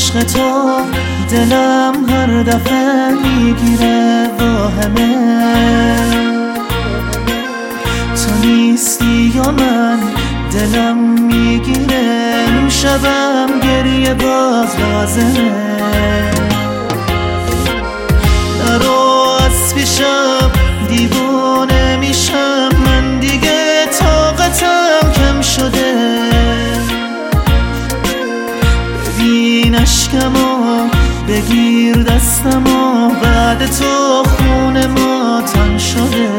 عشق تو دلم هر دفعه میگیره واهمه، تو نیستی یا من دلم میگیره، شبم گریه باز لازمه. نرو از پیشم دیوانه میشم، من دیگه طاقتم کم شده. ببین اشکمو بگیر دستمو، بعد تو خون ما تن شده.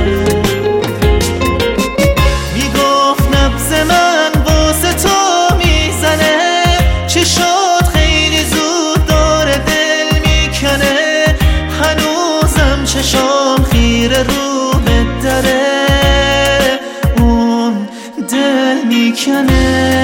میگفت نبض من واسه تو میزنه، چی شد خیلی زود داره دل میکنه، هنوزم چشام خیره رو به دره، اون دل میکنه.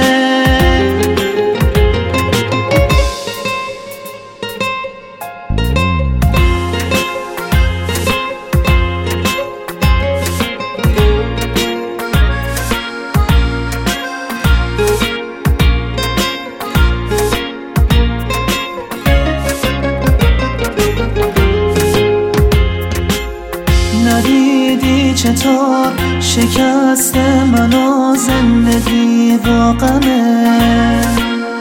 ندیدی چطور شکست منو زندگی با غمت،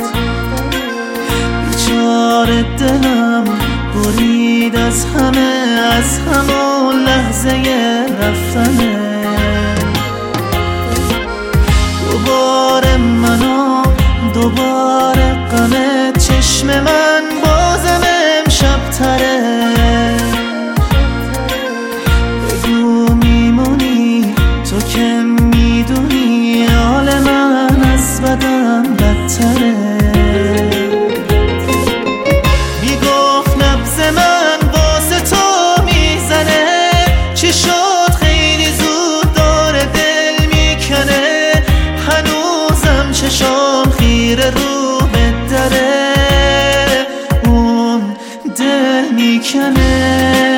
بیچاره دلم برید از همه، از همون لحظه رفتنه. دوباره منو دوباره غمت، چشم من بازم امشب تره. تو که میدونی حال من از بدم بدتره. میگفت نبض من واسه تو میزنه، چی شد خیلی زود داره دل میکنه، هنوزم چشام خیره رو به دره، اون دل میکنه.